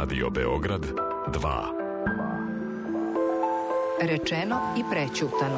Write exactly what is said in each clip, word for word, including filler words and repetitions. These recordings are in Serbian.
Radio Beograd dva. Rečeno i prećutano.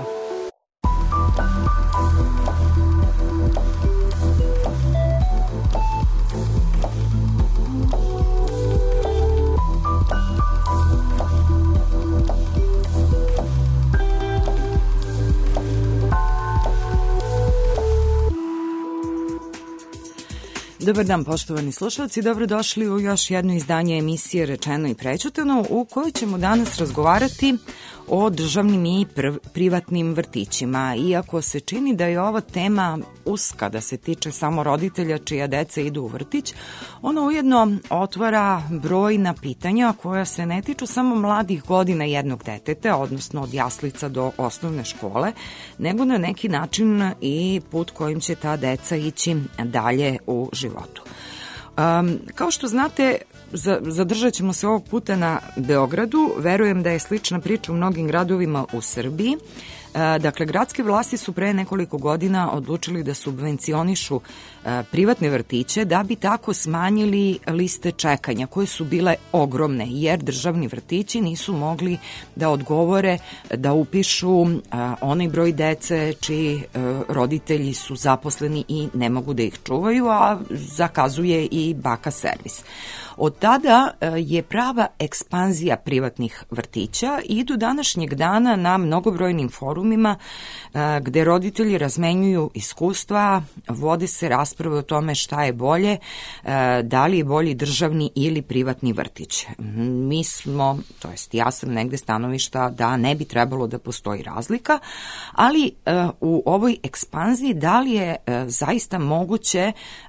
Dobar dan, poštovani slušalci, dobrodošli u još jedno izdanje emisije Rečeno i prećutano, u kojoj ćemo danas razgovarati o državnim i privatnim vrtićima. Iako se čini da je ova tema uska, da se tiče samo roditelja čija deca idu u vrtić, ona ujedno otvara brojna pitanja koja se ne tiču samo mladih godina jednog deteta, odnosno od jaslica do osnovne škole, nego na neki način i put kojim će ta deca ići dalje u životu. Um, kao što znate, zadržat ćemo se ovog puta na Beogradu. Verujem da je slična priča u mnogim gradovima u Srbiji. Dakle, gradske vlasti su pre nekoliko godina odlučili da subvencionišu privatne vrtiće da bi tako smanjili liste čekanja koje su bile ogromne, jer državni vrtići nisu mogli da odgovore, da upišu onaj broj dece čiji roditelji su zaposleni i ne mogu da ih čuvaju, a zakazuje i baka servis. Od tada je prava ekspanzija privatnih vrtića i do današnjeg dana na mnogobrojnim forumima gde roditelji razmenjuju iskustva, vode se rasprave o tome šta je bolje, da li je bolji državni ili privatni vrtić. Mi smo, to jest ja sam negde stanovišta da ne bi trebalo da postoji razlika, ali u ovoj ekspanziji da li je zaista moguće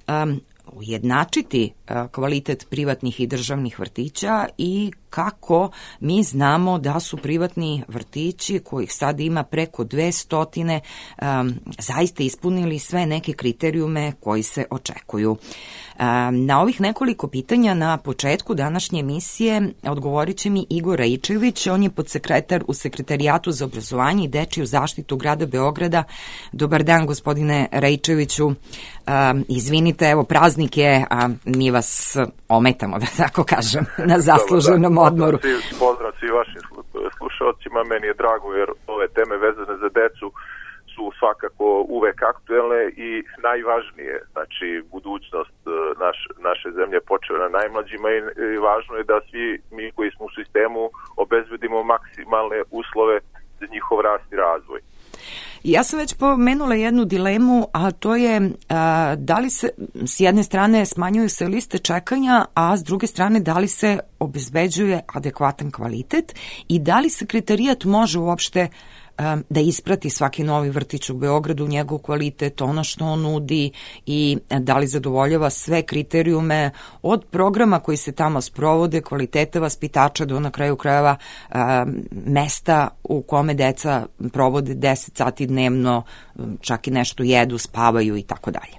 ujednačiti kvalitet privatnih i državnih vrtića i kako mi znamo da su privatni vrtići, kojih sad ima preko dvesta, um, zaista ispunili sve neke kriterijume koji se očekuju. Um, na ovih nekoliko pitanja na početku današnje emisije odgovorit će mi Igor Raičević, on je podsekretar u Sekretarijatu za obrazovanje i dečiju zaštitu grada Beograda. Dobar dan, gospodine Raičeviću. Um, izvinite, evo praznik je, a mi vas ometamo, da tako kažem, na zasluženom odmoru. Pozdrav svi vašim slušalcima, meni je drago jer ove teme vezane za decu su svakako uvek aktuelne i najvažnije. Znači, budućnost naš, naše zemlje počeva na najmlađima i, i važno je da svi mi koji smo u sistemu obezbedimo maksimalne uslove za njihov rast i razvoj. Ja sam već pomenula jednu dilemu, a to je a, da li se s jedne strane smanjuju se liste čekanja, a s druge strane da li se obezbeđuje adekvatan kvalitet i da li sekretarijat može uopšte a, da isprati svaki novi vrtić u Beogradu, njegov kvalitet, ono što on nudi i da li zadovoljava sve kriterijume od programa koji se tamo sprovode, kvaliteta vaspitača do na kraju krajeva a, mesta u kome deca provode deset sati dnevno, čak i nešto jedu, spavaju i tako dalje.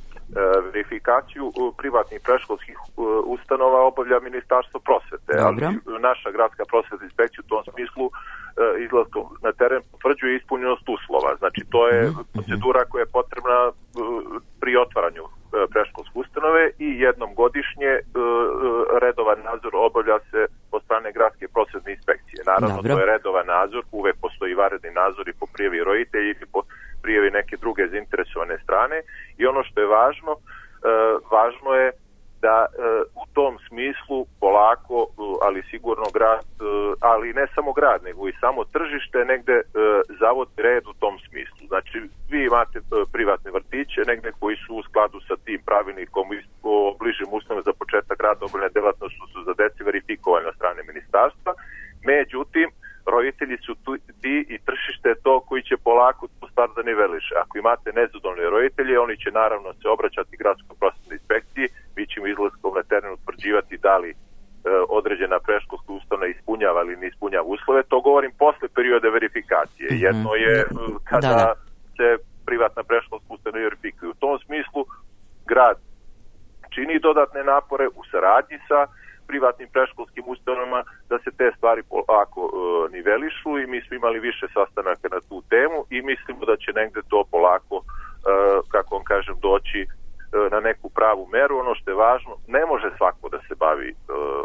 Verifikaciju privatnih predškolskih ustanova obavlja Ministarstvo prosvete. Dobro. Ali naša gradska prosvetna inspekcija u tom smislu izlaskom na teren potvrđuje ispunjenost uslova. Znači, to je procedura koja je potrebna pri otvaranju predškolske ustanove i jednom godišnje redovan nadzor obavlja se od strane gradske prosvetne inspekcije. Naravno, Dobro. To je redovan nadzor, uvek postoji vanredni nadzor i po prijavi roditelji i po prijavi neke druge zainteresovane strane i ono što je važno, važno je da u tom smislu polako, ali sigurno grad, ali ne samo grad, nego i samo tržište negde zavodi red u tom smislu. Znači, vi imate privatne vrtiće negde koji su u skladu sa tim pravilnikom o bližim uslovima za početak rada obavljene delatnosti su za dece verifikovane od strane ministarstva. Međutim, roditelji su tu, ti i tržište je to koji će polako tu stvar da niveliše. Ako imate nezadovoljne roditelje, oni će naravno se obraćati gradskoj prosvetnoj inspekciji, mi ćemo izlaskom na teren utvrđivati da li e, određena predškolska ustanova ispunjava ili ne ispunjava uslove. To govorim posle perioda verifikacije. Mm-hmm. Jedno je kada da, da. se privatna predškolska ustanova verifikuje. U tom smislu grad čini dodatne napore u saradnji sa privatnim predškolskim ustanovama da se te stvari polako e, nivelišu i mi smo imali više sastanaka na tu temu i mislimo da će negde to polako, e, kako vam kažem, doći e, na neku pravu meru. Ono što je važno, ne može svako da se bavi e, ovaj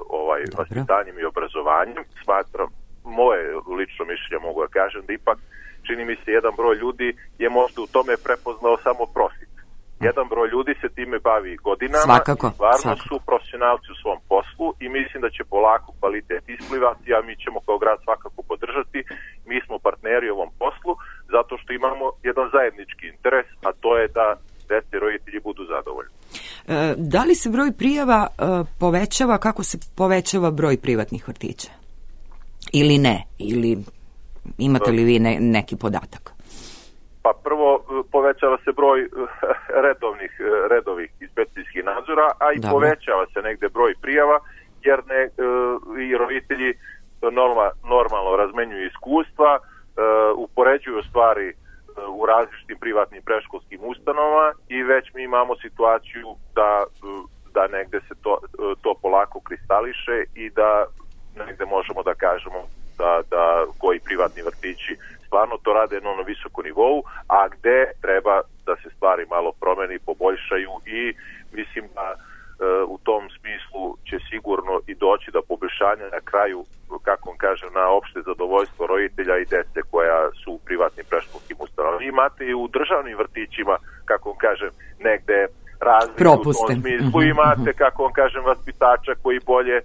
vaspitanjem i obrazovanjem. Smatram, moje lično mišljenje mogu da kažem, da ipak čini mi se jedan broj ljudi je možda u tome prepoznao samo profit. Jedan broj ljudi se time bavi godinama. Svakako, i stvarno svakako. su profesionalci u svom poslu i mislim da će polako kvalitet isplivati, a mi ćemo kao grad svakako podržati. Mi smo partneri u ovom poslu zato što imamo jedan zajednički interes, a to je da deca i roditelji budu zadovoljni. E, da li se broj prijava e, povećava, kako se povećava broj privatnih vrtića? Ili ne? Ili imate li vi ne, neki podatak? Pa prvo, povećava se broj redovnih, redovih inspekcijskih nadzora, a i Dobre. povećava se negde broj prijava, jer ne, i roditelji norma, normalno razmenjuju iskustva, upoređuju stvari u različitim privatnim predškolskim ustanovama i već mi imamo situaciju da, da negde se to, to polako kristališe i da negde možemo da kažemo da, da koji privatni vrtići stvarno to rade na onom visokom nivou, a gde treba da se stvari malo promeni, poboljšaju i mislim da e, u tom smislu će sigurno i doći do poboljšanja na kraju, kako vam kažem, na opšte zadovoljstvo roditelja i dece koja su u privatnim predškolskim ustanovama. Vi imate i u državnim vrtićima, kako vam kažem, negde razliku u tom smislu. Mm-hmm. Imate, kako vam kažem, vaspitača koji bolje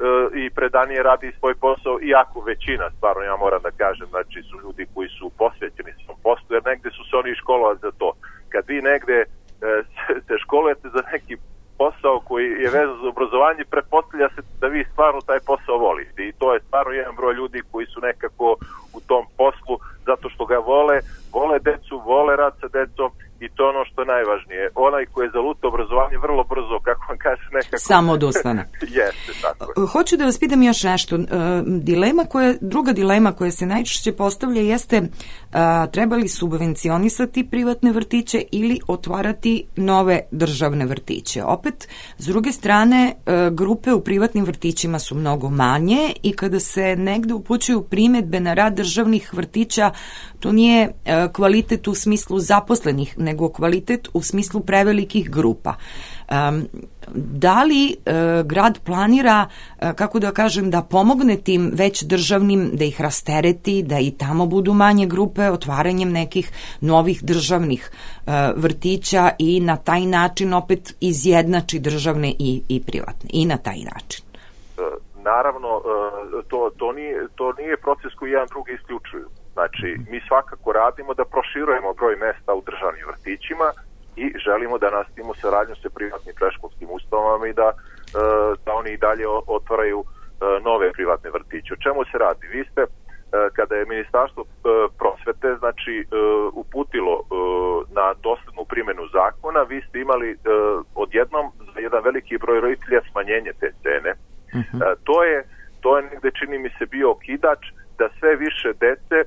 i predanije radi svoj posao, iako većina, stvarno ja moram da kažem, znači su ljudi koji su posvećeni svom poslu, jer negde su se oni školovali za to. Kad vi negde e, se školujete za neki posao koji je vezan za obrazovanje, pretpostavlja se da vi stvarno taj posao volite i to je stvarno jedan broj ljudi koji su nekako u tom poslu zato što ga vole, vole decu, vole rad sa decom i to je ono što je najvažnije. Onaj koji je zalutao obrazovanje vrlo brzo, kako vam kaže, nekako... Samo odustane. Jeste, tako je. Hoću da vas pitam još nešto. Dilema koja, druga dilema koja se najčešće postavlja jeste a, treba li subvencionisati privatne vrtiće ili otvarati nove državne vrtiće. Opet, s druge strane, a, grupe u privatnim vrtićima su mnogo manje i kada se negde upućuju primedbe na rad državnih vrtića, to nije a, kvalitet u smislu zaposlenih, nego kvalitet u smislu prevelikih grupa. Um, da li uh, grad planira, uh, kako da kažem, da pomogne tim već državnim, da ih rastereti, da i tamo budu manje grupe, otvaranjem nekih novih državnih uh, vrtića i na taj način opet izjednači državne i, i privatne. I na taj način. Naravno, to, to, nije, to nije proces koji jedan drugi isključuju. Znači, mi svakako radimo da proširujemo broj mesta u državnim vrtićima i želimo da nastavimo saradnju sa privatnim predškolskim ustanovama i da, da oni i dalje otvaraju nove privatne vrtiće. O čemu se radi? Vi ste, kada je Ministarstvo prosvete, znači, uputilo na doslednu primjenu zakona, vi ste imali odjednom za jedan veliki broj roditelja smanjenje te cene. Uh-huh. To je, to je negde, čini mi se, bio okidač da sve više dece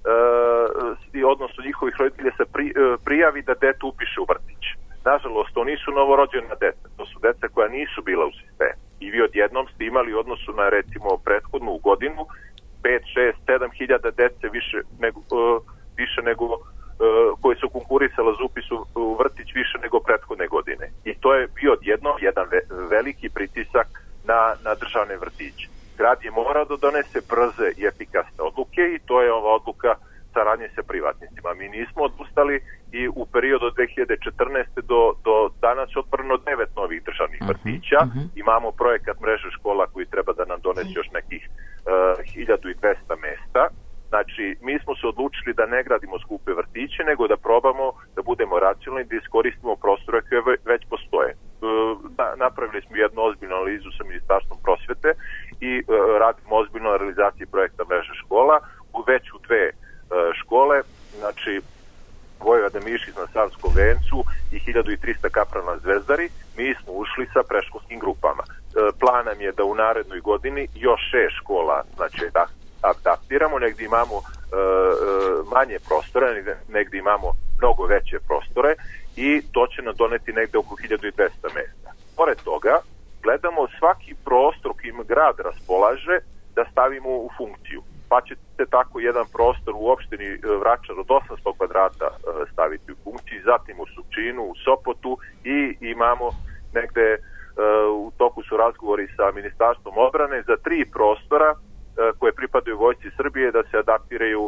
Uh, odnosno njihovih roditelja se pri, uh, prijavi da dete upiše u vrtić. Nažalost, to nisu novorođena deca, to su deca koja nisu bila u sistemu. I vi odjednom ste imali u odnosu na, recimo, prethodnu godinu pet, šest, sedam hiljada dece više nego, uh, više nego uh, koji su konkurisala za upis u, u vrtić više nego prethodne godine. I to je bio odjednom jedan ve, veliki pritisak na, na državne vrtiće. Grad je morao da donese brze i efikasne odluke i to je ova odluka saradnje sa privatnicima. Mi nismo odustali i u periodu od dve hiljade četrnaeste do, do danas je otvoreno devet novih državnih uh-huh, vrtića. Uh-huh. Imamo projekat mreže škola koji treba da nam donese još nekih uh, hiljadu i dvesta mesta. Znači, mi smo se odlučili da ne gradimo skupe vrtiće, nego da probamo da budemo racionalni, da iskoristimo prostore koje već postoje. Napravili smo jednu ozbiljnu analizu sa Ministarstvom prosvete i radimo ozbiljno na realizaciji projekta mreže škola u već u dve škole, znači Vojvoda Mišić na Savskom vencu i hiljadu i trista Kapran na Zvezdari. Mi smo ušli sa predškolskim grupama. Plan nam je da u narednoj godini još šest škola, znači da adaptiramo, negdje imamo e, manje prostore, negdje, negdje imamo mnogo veće prostore i to će nam doneti negdje oko hiljadu i dvesta mesta. Pored toga, gledamo svaki prostor kojim grad raspolaže da stavimo u funkciju. Pa ćete tako jedan prostor u opštini Vračar od osamsto kvadrata staviti u funkciju, zatim u Surčinu, u Sopotu i imamo negde u toku su razgovori sa Ministarstvom odbrane za tri prostora koje pripadaju Vojsci Srbije da se adaptiraju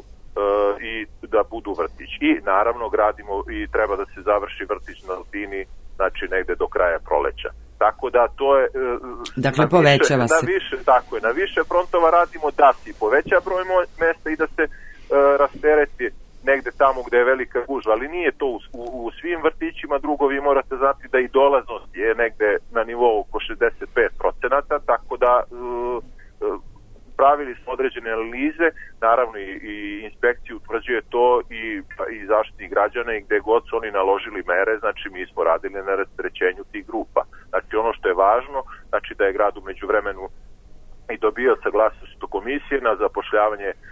i da budu vrtić. I naravno gradimo i treba da se završi vrtić na Altini, znači negde do kraja proleća. Tako da to je... Dakle, povećava više, se. Na više, tako je, na više frontova radimo da se poveća broj mesta i da se uh, rastereti negde tamo gde je velika gužva, ali nije to u, u, u svim vrtićima. Drugo, vi morate znati da i dolaznost je negde na nivou oko šezdeset pet procenata, tako da uh, uh, pravili smo određene analize, naravno i, i inspekcija utvrđuje to i, i zaštitnih građana i gde god su oni naložili mere, znači mi smo radili na rasterećenju tih grupa. Znači ono što je važno, znači da je grad u međuvremenu i dobio saglasnost komisije na zapošljavanje e,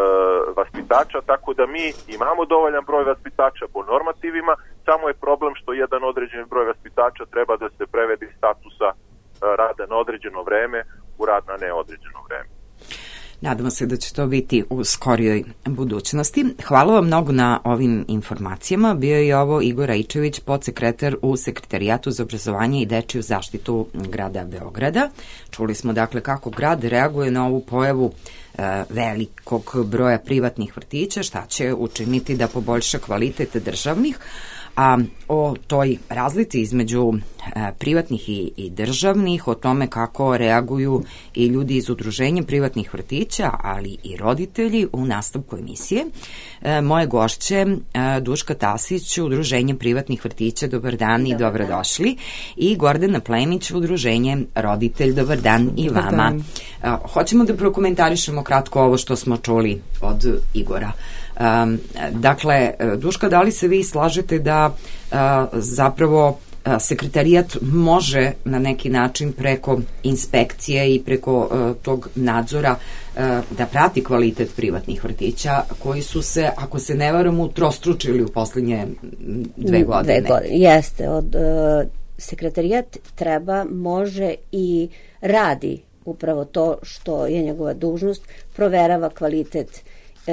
vaspitača, tako da mi imamo dovoljan broj vaspitača po normativima, samo je problem što jedan određeni broj vaspitača treba da se prevede iz statusa e, rada na određeno vreme u rad na neodređeno vreme. Nadamo se da će to biti u skorijoj budućnosti. Hvala vam mnogo na ovim informacijama. Bio je ovo Igor Raičević, podsekretar u Sekretarijatu za obrazovanje i dečiju zaštitu grada Beograda. Čuli smo dakle kako grad reaguje na ovu pojavu e, velikog broja privatnih vrtića, šta će učiniti da poboljša kvalitet državnih, a o toj razlici između e, privatnih i, i državnih, o tome kako reaguju i ljudi iz udruženja privatnih vrtića, ali i roditelji u nastavku emisije. E, moje gošće, e, Duška Tasić, udruženje privatnih vrtića, dobar dan i dobrodošli, i Gordana Plemić, udruženje Roditelj, dobar dan i vama. E, hoćemo da prokomentarišemo kratko ovo što smo čuli od Igora. Um, dakle, Duška, da li se vi slažete da uh, zapravo uh, sekretarijat može na neki način preko inspekcije i preko uh, tog nadzora uh, da prati kvalitet privatnih vrtića koji su se, ako se ne varam, utrostručili u poslednje dve godine? Dve godine, jeste. Od, uh, sekretarijat treba, može i radi upravo to što je njegova dužnost, proverava kvalitet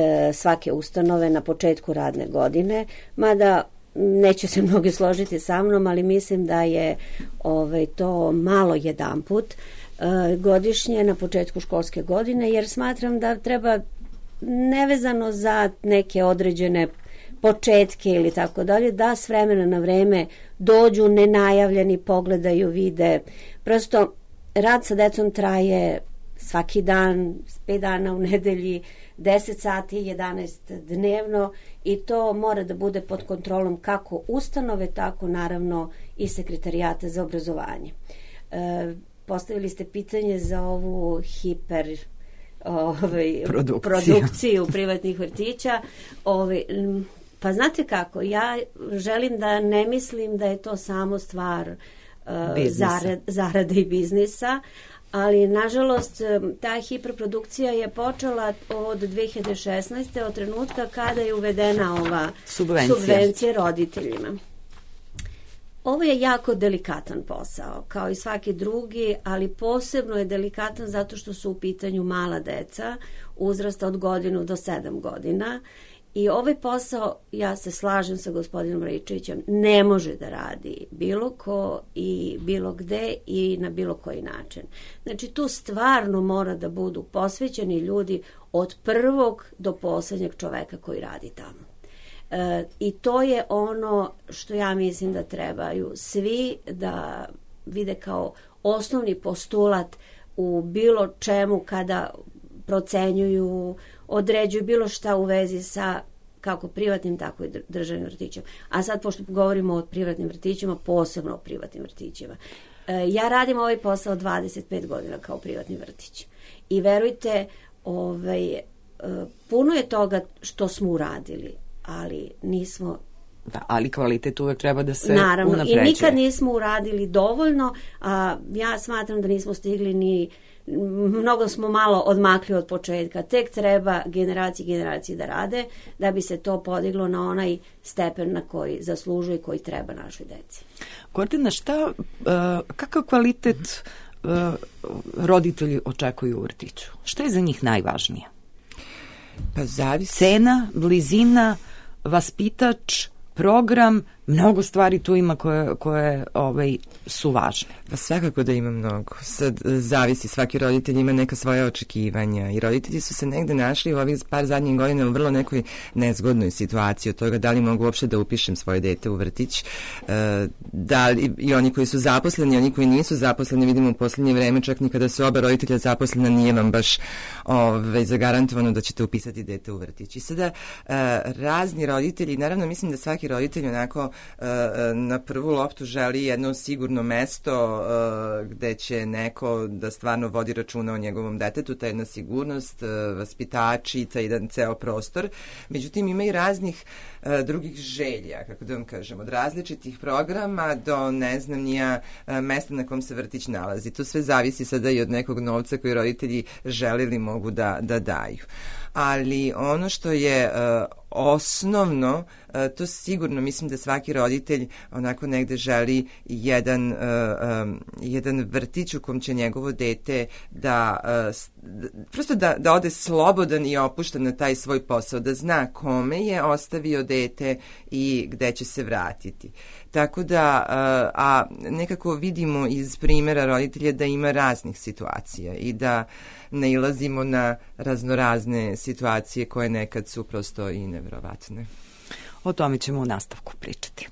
svake ustanove na početku radne godine, mada neće se mnogi složiti sa mnom, ali mislim da je ovaj, to malo jedanput godišnje na početku školske godine, jer smatram da treba nevezano za neke određene početke ili tako dalje, da s vremena na vreme dođu nenajavljeni, pogledaju, vide. Prosto rad sa decom traje svaki dan, pet dana u nedelji, deset sati, jedanaest dnevno, i to mora da bude pod kontrolom kako ustanove, tako naravno i Sekretarijata za obrazovanje. E, postavili ste pitanje za ovu hiper ovaj, produkciju privatnih vrtića. Ovaj, pa znate kako, ja želim da ne mislim da je to samo stvar uh, zarad, zarade i biznisa, ali nažalost ta hiperprodukcija je počela od dve hiljade šesnaeste. od trenutka kada je uvedena ova subvencija, subvencija roditeljima. Ovo je jako delikatan posao, kao i svaki drugi, ali posebno je delikatan zato što su u pitanju mala deca uzrasta od godinu do sedam godina. I ovaj posao, ja se slažem sa gospodinom Raičevićem, ne može da radi bilo ko i bilo gde i na bilo koji način. Znači tu stvarno mora da budu posvećeni ljudi od prvog do poslednjeg čoveka koji radi tamo. E, I to je ono što ja mislim da trebaju svi da vide kao osnovni postulat u bilo čemu kada procenjuju, određuju bilo šta u vezi sa kako privatnim, tako i državnim vrtićima. A sad, pošto govorimo o privatnim vrtićima, posebno o privatnim vrtićima. E, ja radim ovaj posao dvadeset pet godina kao privatni vrtić. I verujte, ovaj, e, puno je toga što smo uradili, ali nismo... Da, ali kvalitet uvek treba da se Naravno, unapređuje. I nikad nismo uradili dovoljno, a ja smatram da nismo stigli ni... Mnogo smo malo odmakli od početka. Tek treba generacije i generacije da rade da bi se to podiglo na onaj stepen na koji zaslužuje i koji treba našoj deci. Gordana, šta, uh, kakav kvalitet uh, roditelji očekuju u vrtiću? Šta je za njih najvažnije? Pa zavisi. Cena, blizina, vaspitač, program, mnogo stvari tu ima koje, koje ovaj, su važne. Pa svakako da ima mnogo. Sad zavisi, svaki roditelj ima neka svoja očekivanja i roditelji su se negde našli u ovih par zadnjih godina u vrlo nekoj nezgodnoj situaciji od toga da li mogu uopšte da upišem svoje dete u vrtić, da li, i oni koji su zaposleni, oni koji nisu zaposleni, vidimo u poslednje vreme, čak ni kada su oba roditelja zaposlena, nije vam baš ove, zagarantovano da ćete upisati dete u vrtić. I sada razni roditelji, naravno mislim da svaki roditelj onako na prvu loptu želi jedno sigurno mesto gde će neko da stvarno vodi računa o njegovom detetu, ta jedna sigurnost, vaspitači, taj jedan ceo prostor. Međutim, ima i raznih drugih želja, kako da vam kažem, od različitih programa do, ne znam, nija mesta na kom se vrtić nalazi. To sve zavisi sada i od nekog novca koji roditelji želili mogu da, da daju. Ali ono što je uh, osnovno, uh, to sigurno mislim da svaki roditelj onako negde želi jedan, uh, um, jedan vrtić u kom će njegovo dete da uh, prosto da, da ode slobodan i opušten na taj svoj posao, da zna kome je ostavio dete i gde će se vratiti. Tako da, uh, a nekako vidimo iz primjera roditelja da ima raznih situacija i da nailazimo na raznorazne situacije koje nekad su prosto i nevjerovatne. O tome ćemo u nastavku pričati.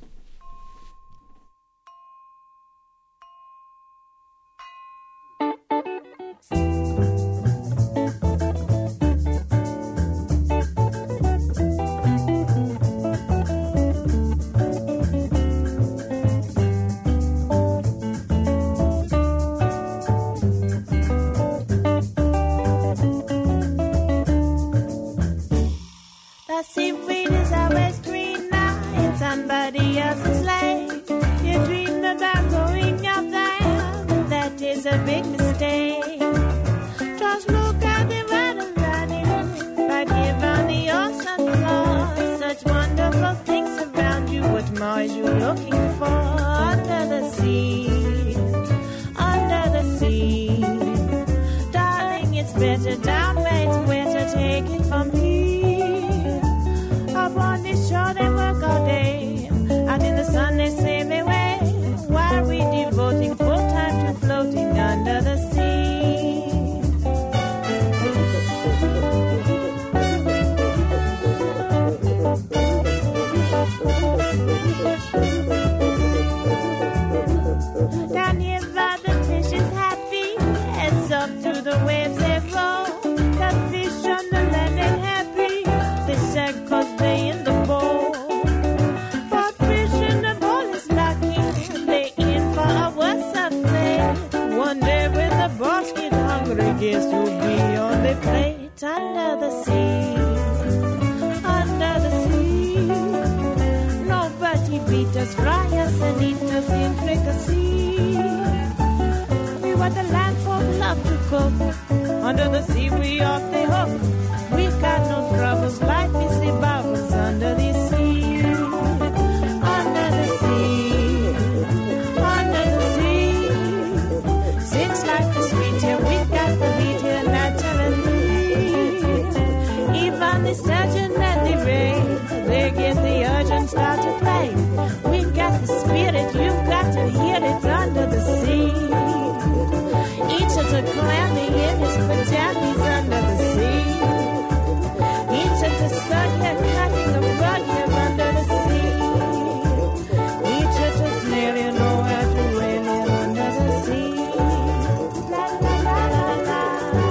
A big mistake. Just look at the river running right here on the ocean floor. Such wonderful things around you. What more are you looking for? Under the sea, under the sea, darling, it's better down where it's wetter. Take it from me. Up on this shore they work all day, out in the sun they sail away. Why are we devoting full time to floating under the sea? Down here by the fish is happy, as up through the waves they roll. The fish on the land ain't happy, they sad cause they in the bowl. But fish in the bowl is lucky, they in for a worse affair. One day when the boss get hungry, guess who'll be on the plate? Under the sea, under the sea. Nobody beat us, fry us and eat us in fricassee. We were the land folk love to cook. Under the sea we off the hook. We got no troubles like we see bubbles under the sea. Under the sea, under the sea. Since life is sweet here, we got the beat here naturally. Even the sturgeon and the ray, they get the urge and start to play. We got the spirit, you've got to hear it under the sea. Each of the clammy in his pajamas under the sea. Each of the sun here cutting a rug here under the sea. Each of the snail you know how to whale here under the sea. La la la la la.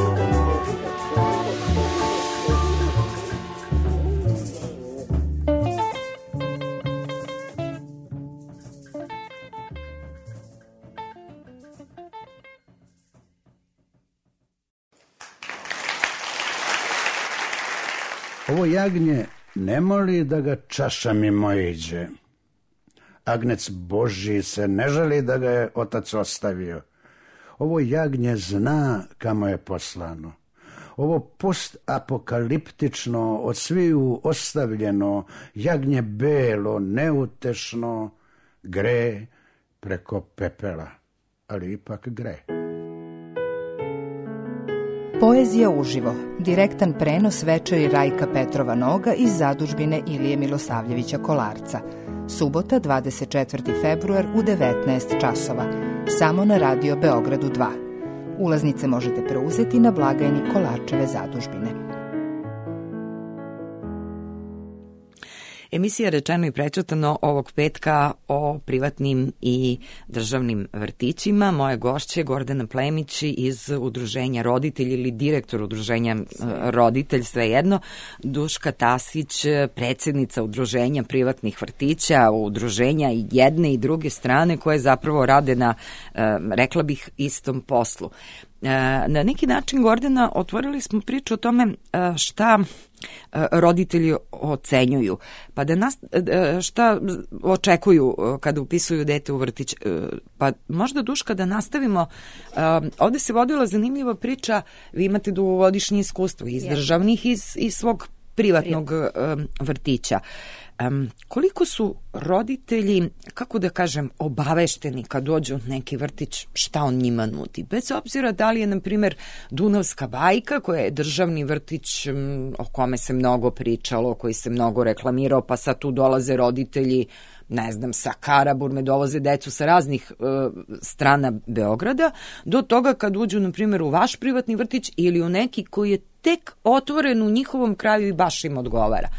Ovo jagnje ne moli da ga čaša mimo iđe. Agnec Božji se ne žali da ga je otac ostavio. Ovo jagnje zna kamo je poslano. Ovo postapokaliptično, od sviju ostavljeno, jagnje belo, neutešno, gre preko pepela, ali ipak gre. Poezija uživo, direktan prenos večeri Rajka Petrova Noga iz zadužbine Ilije Milosavljevića Kolarca. Subota, dvadeset četvrti februar u devetnaest časova, samo na Radio Beogradu dva. Ulaznice možete preuzeti na blagajni Kolarčeve zadužbine. Emisija Rečeno i prečutano ovog petka o privatnim i državnim vrtićima. Moje gošće Gordana Plemić iz udruženja Roditelj ili direktor udruženja Roditelj, svejedno, Duška Tasić, predsjednica udruženja privatnih vrtića, udruženja i jedne i druge strane koje zapravo rade na, rekla bih, istom poslu. Na neki način, Gordana, otvorili smo priču o tome šta roditelji ocenjuju, pa da nas, šta očekuju kada upisuju dete u vrtić. Pa možda, Duška, da nastavimo. Ovde se vodila zanimljiva priča, vi imate dugogodišnje iskustvo iz državnih i iz, iz svog privatnog vrtića. Um, koliko su roditelji, kako da kažem, obavešteni kad dođu u neki vrtić, šta on njima nudi? Bez obzira da li je, na primjer, Dunavska bajka, koja je državni vrtić um, o kome se mnogo pričalo, koji se mnogo reklamirao, pa sad tu dolaze roditelji, ne znam, sa Karaburme, dovoze decu sa raznih uh, strana Beograda, do toga kad uđu, na primjer, u vaš privatni vrtić ili u neki koji je tek otvoren u njihovom kraju i baš im odgovara.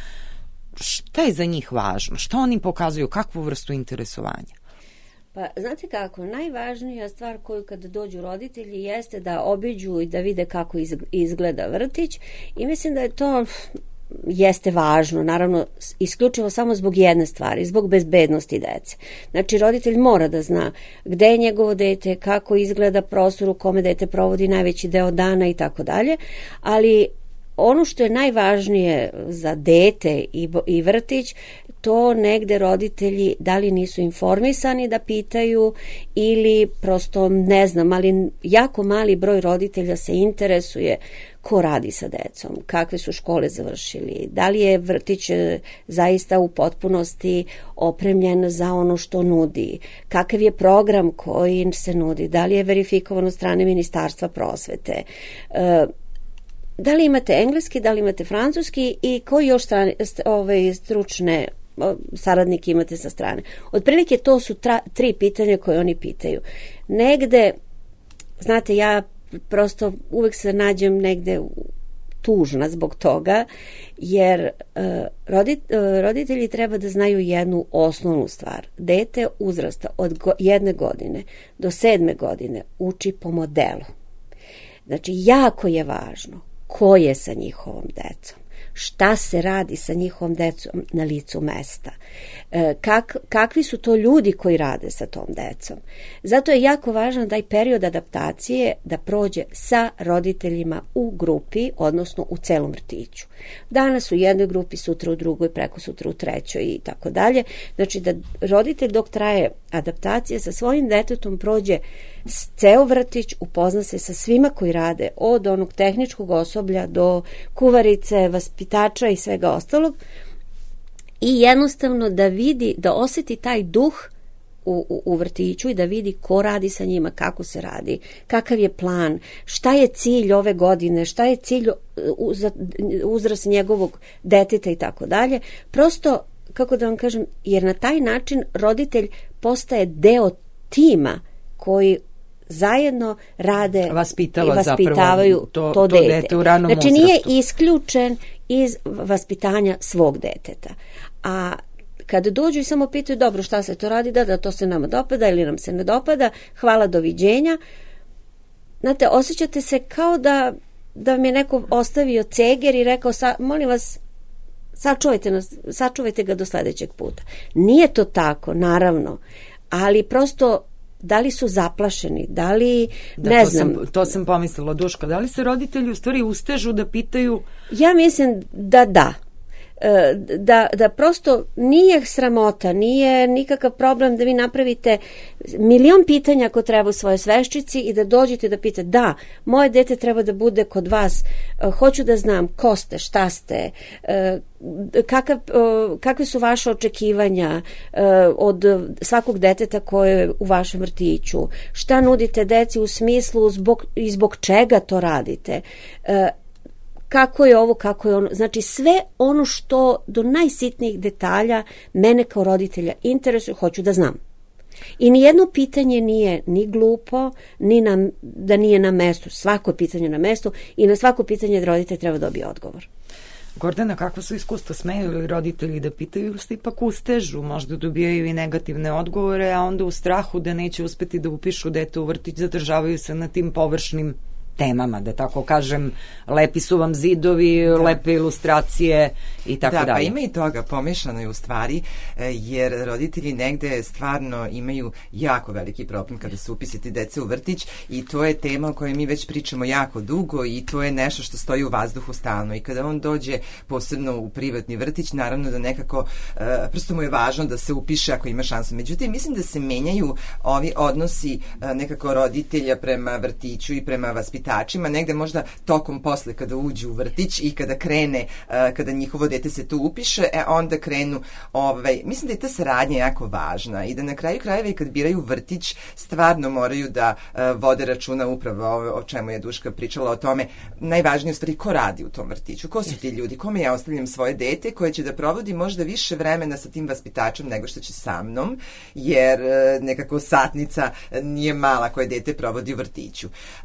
Šta je za njih važno? Šta oni pokazuju? Kakvu vrstu interesovanja? Pa, znate kako, najvažnija stvar koju kada dođu roditelji jeste da obiđu i da vide kako izgleda vrtić, i mislim da je to jeste važno, naravno isključivo samo zbog jedne stvari, zbog bezbednosti dece. Znači, roditelj mora da zna gde je njegovo dete, kako izgleda prostor u kome dete provodi najveći deo dana i tako dalje, ali ono što je najvažnije za dete i, i vrtić, to negde roditelji da li nisu informisani da pitaju ili prosto ne znam, ali jako mali broj roditelja se interesuje ko radi sa decom, kakve su škole završili, da li je vrtić zaista u potpunosti opremljen za ono što nudi, kakav je program koji se nudi, da li je verifikovan od strane Ministarstva prosvete, e, da li imate engleski, da li imate francuski i koji još strane, ove, stručne saradnike imate sa strane. Otprilike to su tra, tri pitanja koje oni pitaju. Negde, znate, ja prosto uvek se nađem negde tužna zbog toga, jer uh, rodit, uh, roditelji treba da znaju jednu osnovnu stvar. Dete uzrasta od go, jedne godine do sedme godine uči po modelu. Znači, jako je važno ko je sa njihovom decom, šta se radi sa njihovom decom na licu mesta, Kak, kakvi su to ljudi koji rade sa tom decom. Zato je jako važan taj period adaptacije da prođe sa roditeljima u grupi, odnosno u celom vrtiću. Danas u jednoj grupi, sutra u drugoj, preko sutra u trećoj i tako dalje. Znači da roditelj dok traje adaptacija sa svojim detetom prođe ceo vrtić, upozna se sa svima koji rade, od onog tehničkog osoblja do kuvarice, vaspitača i svega ostalog, i jednostavno da vidi, da osjeti taj duh u, u, u vrtiću i da vidi ko radi sa njima, kako se radi, kakav je plan, šta je cilj ove godine, šta je cilj uz, uzrast njegovog deteta i tako dalje. Prosto, kako da vam kažem, jer na taj način roditelj postaje deo tima koji zajedno rade Vaspitava i vaspitavaju to, to, to dete. dete u ranom Znači uzrastu. Nije isključen iz vaspitanja svog deteta. A kad dođu i samo pitaju, dobro, šta se to radi, da, da to se nama dopada ili nam se ne dopada, hvala, doviđenja. Znate, osjećate se kao da, da mi je neko ostavio ceger i rekao, sa, molim vas, sačuvajte, nas, sačuvajte ga do sledećeg puta. Nije to tako, naravno, ali prosto da li su zaplašeni, da li, da, ne to znam. Sam, to sam pomislila, Duška, da li se roditelji u stvari ustežu da pitaju? Ja mislim da da. da, da prosto nije sramota, nije nikakav problem da vi napravite milion pitanja ako treba u svojoj sveščici i da dođete da pitate, da, moje dete treba da bude kod vas, hoću da znam ko ste, šta ste, kakav, kakve su vaše očekivanja od svakog deteta koje je u vašem vrtiću, šta nudite deci u smislu zbog, i zbog čega to radite, kako je ovo, kako je ono, znači sve ono što do najsitnijih detalja mene kao roditelja interesuje, hoću da znam. I nijedno pitanje nije ni glupo, ni na, da nije na mestu. Svako pitanje na mestu i na svako pitanje roditelj treba dobije odgovor. Gordana, kakva su iskustva, smeju li roditelji da pitaju ili se ipak ustežu, možda dobijaju i negativne odgovore, a onda u strahu da neće uspeti da upišu dete u vrtić zadržavaju se na tim površnim temama, da tako kažem, lepi su vam zidovi, da. Lepe ilustracije i tako dalje. Da, pa ima i toga, pomešano je u stvari, jer roditelji negde stvarno imaju jako veliki problem kada se upisati dece u vrtić i to je tema o kojoj mi već pričamo jako dugo i to je nešto što stoji u vazduhu stalno i kada on dođe posebno u privatni vrtić, naravno da nekako, prosto mu je važno da se upiše ako ima šansu. Međutim, mislim da se menjaju ovi odnosi nekako roditelja prema vrtiću i prema vaspitačima, negde možda tokom posle kada uđu u vrtić i kada krene, kada njihovo dete se tu upiše, e onda krenu, ovaj, mislim da je ta saradnja jako važna i da na kraju krajeva i kad biraju vrtić stvarno moraju da vode računa upravo o, o čemu je Duška pričala o tome, najvažnije u stvari ko radi u tom vrtiću, ko su ti ljudi, kome ja ostavljam svoje dete koje će da provodi možda više vremena sa tim vaspitačem nego što će sa mnom, jer nekako satnica nije mala koje dete provodi u vrtiću.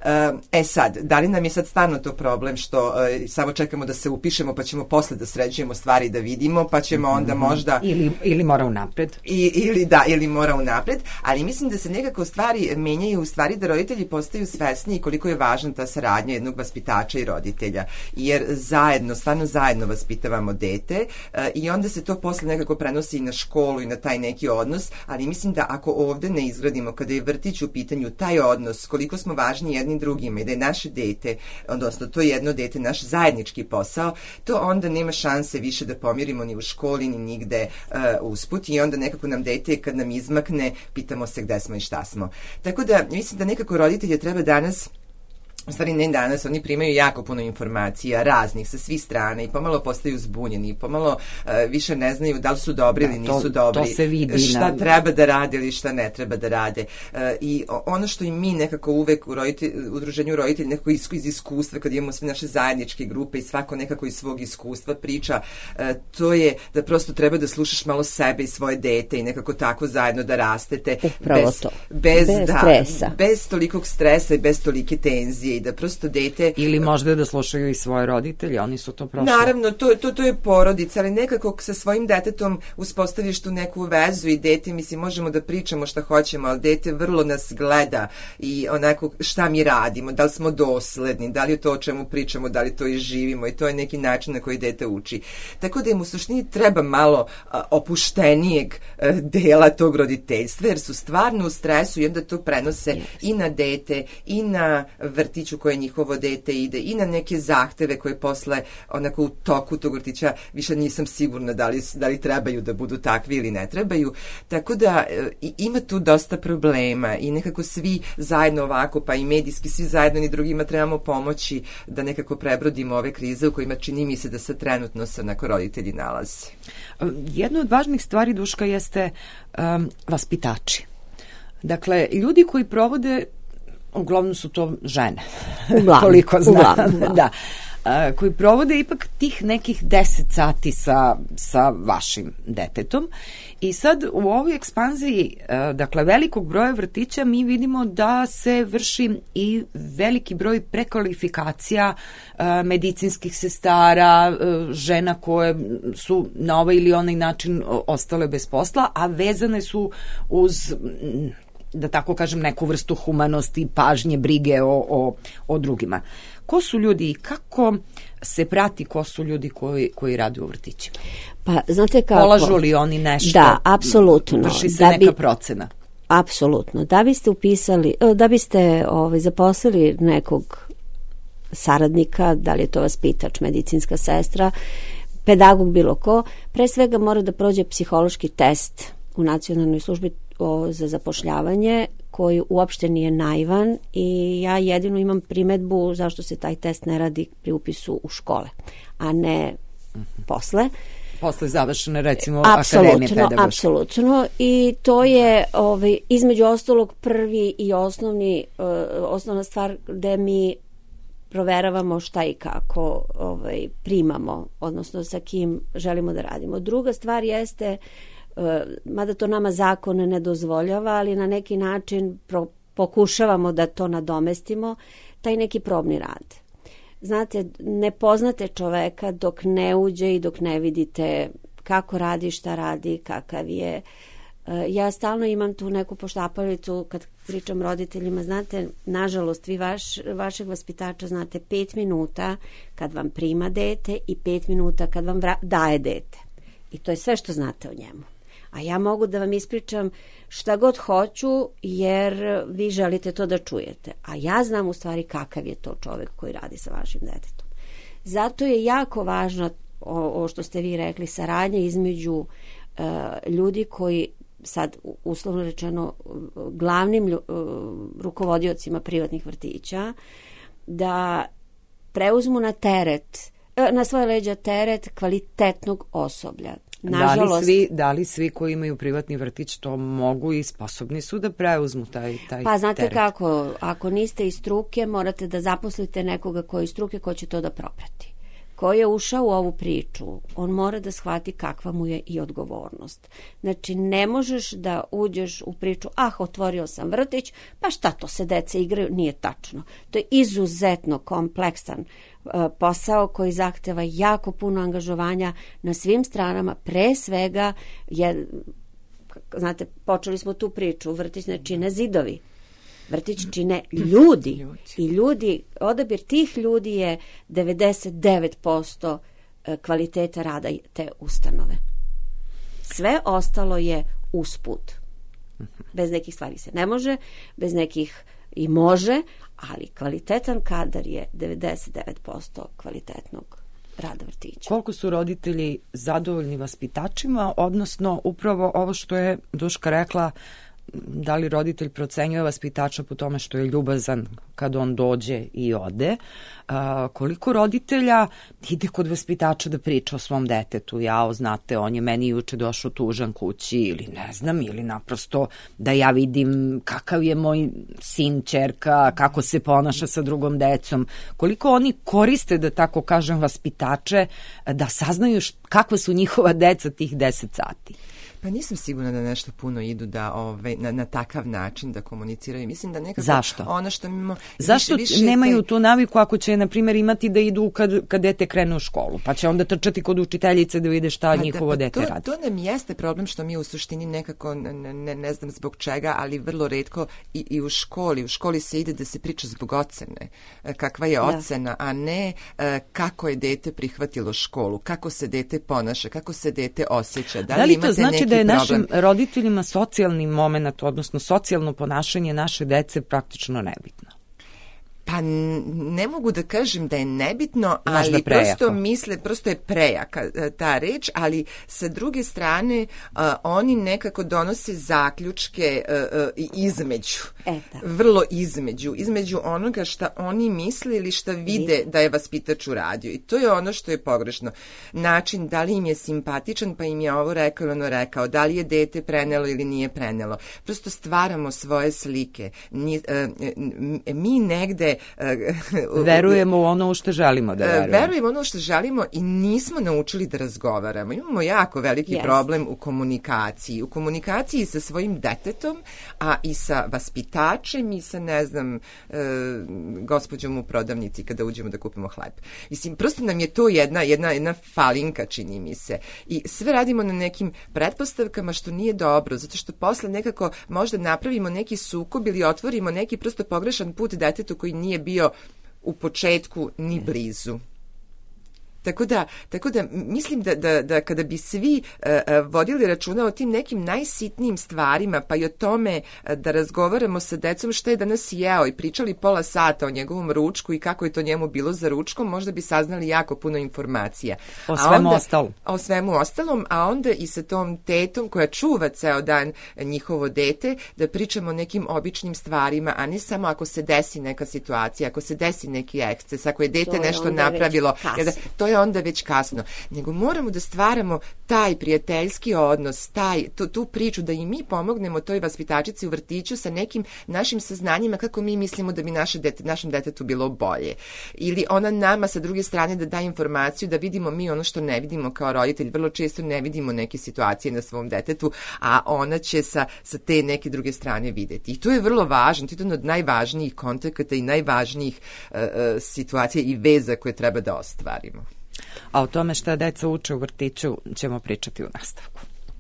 E sad, da li nam je sad stvarno to problem što uh, samo čekamo da se upišemo pa ćemo posle da sređujemo stvari da vidimo pa ćemo onda možda... Ili, ili mora unapred. I, ili da, ili mora unapred, ali mislim da se nekako stvari menjaju u stvari da roditelji postaju svesni koliko je važna ta saradnja jednog vaspitača i roditelja, jer zajedno, stvarno zajedno vaspitavamo dete uh, i onda se to posle nekako prenosi i na školu i na taj neki odnos, ali mislim da ako ovde ne izgradimo kada je vrtić u pitanju taj odnos, koliko smo važni jednim drugima i da je naše dete, odnosno to jedno dete, naš zajednički posao, to onda nema šanse više da pomirimo ni u školi, ni nigde uh, usput i onda nekako nam dete kad nam izmakne, pitamo se gde smo i šta smo. Tako da mislim da nekako roditelje treba danas, u stvari ne danas, oni primaju jako puno informacija, raznih, sa svih strana i pomalo postaju zbunjeni, i pomalo uh, više ne znaju da li su dobri ili nisu dobri, to se vidi, šta na... treba da rade ili šta ne treba da rade. Uh, I ono što i mi nekako uvek u roditelj, udruženju roditelji nekako iz, iz iskustva, kad imamo sve naše zajedničke grupe i svako nekako iz svog iskustva priča, uh, to je da prosto treba da slušaš malo sebe i svoje dete i nekako tako zajedno da rastete. Upravo bez, to. Bez, bez da, stresa. Bez tolikog stresa i bez tolike tenzije i da prosto dete... Ili možda da slušaju i svoje roditelje, oni su to prošli. Naravno, to, to, to je porodica, ali nekako sa svojim detetom uspostaviš tu neku vezu i dete, mislim, možemo da pričamo šta hoćemo, ali dete vrlo nas gleda i onako šta mi radimo, da li smo dosledni, da li je to o čemu pričamo, da li to i živimo i to je neki način na koji dete uči. Tako da im u suštini treba malo a, opuštenijeg a, dela tog roditeljstva, jer su stvarno u stresu i onda to prenose yes. i na dete, i na vrtiću koje njihovo dete ide i na neke zahteve koje posle onako u toku tog vrtića više nisam sigurna da li, da li trebaju da budu takvi ili ne trebaju. Tako da e, ima tu dosta problema i nekako svi zajedno ovako, pa i medijski, svi zajedno ni drugima trebamo pomoći da nekako prebrodimo ove krize u kojima čini mi se da se trenutno se onako roditelji nalaze. Jedna od važnih stvari, Duška, jeste um, vaspitači. Dakle, ljudi koji provode, uglavnom su to žene, uglavnom, koliko znam, uglavnom, uglavnom. da, a, koji provode ipak tih nekih deset sati sa, sa vašim detetom. I sad u ovoj ekspanziji, a, dakle, velikog broja vrtića mi vidimo da se vrši i veliki broj prekvalifikacija a, medicinskih sestara, a, žena koje su na ovaj ili onaj način ostale bez posla, a vezane su uz, da tako kažem, neku vrstu humanosti, pažnje, brige o, o, o drugima. Ko su ljudi i kako se prati ko su ljudi koji, koji rade u vrtićima? Pa, znate kako... Polažu li oni nešto? Da, apsolutno. Vrši se da neka bi, procena? Apsolutno. Da biste upisali, da biste ovaj, zaposlili nekog saradnika, da li je to vaspitač, medicinska sestra, pedagog bilo ko, pre svega mora da prođe psihološki test u Nacionalnoj službi o, za zapošljavanje, koji uopšte nije naivan i ja jedino imam primetbu zašto se taj test ne radi pri upisu u škole, a ne mm-hmm. posle. Posle završene, recimo, akademije pedagoške. Apsolutno, i to je ovaj, između ostalog prvi i osnovni, uh, osnovna stvar gde mi proveravamo šta i kako ovaj, primamo, odnosno sa kim želimo da radimo. Druga stvar jeste, uh, mada to nama zakon ne dozvoljava, ali na neki način pro, pokušavamo da to nadomestimo, taj neki probni rad. Znate, ne poznate čoveka dok ne uđe i dok ne vidite kako radi, šta radi, kakav je. Ja stalno imam tu neku poštapalicu kad pričam roditeljima, znate, nažalost, vi vaš, vašeg vaspitača znate pet minuta kad vam prima dete i pet minuta kad vam vra- daje dete. I to je sve što znate o njemu. A ja mogu da vam ispričam šta god hoću, jer vi želite to da čujete. A ja znam u stvari kakav je to čovek koji radi sa vašim detetom. Zato je jako važno, o što ste vi rekli, saradnja između uh, ljudi koji sad, uslovno rečeno, glavnim uh, rukovodiocima privatnih vrtića, da preuzmu na teret, na svoje leđa teret kvalitetnog osoblja. Nažalost, da li svi, da li svi koji imaju privatni vrtić to mogu i sposobni su da preuzmu taj, taj pa znate teret? Kako, ako niste iz struke, morate da zaposlite nekoga koji je iz struke, ko će to da proprati. Ko je ušao u ovu priču, on mora da shvati kakva mu je i odgovornost. Znači, ne možeš da uđeš u priču, ah, otvorio sam vrtić, pa šta to se deca igraju, nije tačno. To je izuzetno kompleksan uh, posao koji zahteva jako puno angažovanja na svim stranama, pre svega je, znate, počeli smo tu priču, vrtić ne čine zidovi. Vrtić čine ljudi. ljudi i ljudi, odabir tih ljudi je devedeset devet posto kvaliteta rada te ustanove. Sve ostalo je usput. Bez nekih stvari se ne može, bez nekih i može, ali kvalitetan kadar je devedeset devet posto kvalitetnog rada vrtića. Koliko su roditelji zadovoljni vaspitačima, odnosno upravo ovo što je Duška rekla, da li roditelj procenjuje vaspitača po tome što je ljubazan kad on dođe i ode, a, koliko roditelja ide kod vaspitača da priča o svom detetu, jao, znate, on je meni juče došao tužan kući ili ne znam, ili naprosto da ja vidim kakav je moj sin, ćerka, kako se ponaša sa drugom decom, koliko oni koriste, da tako kažem, vaspitače da saznaju kakva su njihova deca tih deset sati. Pa nisam sigurna da nešto puno idu da ovaj na, na takav način da komuniciraju. Mislim da nekako Zašto? ono što mimo Zašto više, više nemaju taj... tu naviku ako će na primjer imati da idu kad kad dete krene u školu, pa će onda trčati kod učiteljice da vide šta pa njihovo da, pa dete to, radi. To nam jeste problem što mi u suštini nekako ne, ne, ne znam zbog čega, ali vrlo retko i, i u školi. U školi se ide da se priča zbog ocene. Kakva je ocena, da. a ne kako je dete prihvatilo školu, kako se dete ponaša, kako se dete osjeća. Da li, da li imate to znači neki da je problem? Našim roditeljima socijalni moment, odnosno socijalno ponašanje naše dece praktično nebitno? Pa ne mogu da kažem da je nebitno, ali da prosto misle, prosto je prejaka ta reč, ali sa druge strane uh, oni nekako donose zaključke uh, uh, između, Eta. vrlo između, između onoga šta oni misle ili šta vide da je vaspitač uradio. I to je ono što je pogrešno. Način, da li im je simpatičan, pa im je ovo rekao ili ono rekao, da li je dete prenelo ili nije prenelo. Prosto stvaramo svoje slike. Ni, uh, mi negde verujemo u ono što želimo da verujemo. Verujemo ono što želimo i nismo naučili da razgovaramo. Imamo jako veliki yes. problem u komunikaciji. U komunikaciji sa svojim detetom, a i sa vaspitačem i sa, ne znam, e, gospođom u prodavnici kada uđemo da kupimo hleb. Mislim, prosto nam je to jedna, jedna, jedna falinka, čini mi se. I sve radimo na nekim pretpostavkama što nije dobro, zato što posle nekako možda napravimo neki sukob ili otvorimo neki prosto pogrešan put detetu koji nije bio u početku ni blizu. Tako da, tako da mislim da, da, da kada bi svi uh, vodili računa o tim nekim najsitnijim stvarima, pa i o tome uh, da razgovaramo sa decom šta je danas jeo i pričali pola sata o njegovom ručku i kako je to njemu bilo za ručkom, možda bi saznali jako puno informacija. O svemu ostalom. O svemu ostalom, a onda i sa tom tetom koja čuva ceo dan njihovo dete, da pričamo o nekim običnim stvarima, a ne samo ako se desi neka situacija, ako se desi neki eksces, ako je dete nešto napravilo, jer da, to je onda već kasno. Nego moramo da stvaramo taj prijateljski odnos, taj, tu, tu priču, da i mi pomognemo toj vaspitačici u vrtiću sa nekim našim saznanjima kako mi mislimo da bi naše dete, našem detetu bilo bolje. Ili ona nama sa druge strane da da informaciju, da vidimo mi ono što ne vidimo kao roditelj. Vrlo često ne vidimo neke situacije na svom detetu, a ona će sa, sa te neke druge strane videti. I to je vrlo važno, to je jedan od najvažnijih kontakata i najvažnijih uh, uh, situacija i veza koje treba da ostvarimo. A o tome šta deca uče u vrtiću ćemo pričati u nastavku.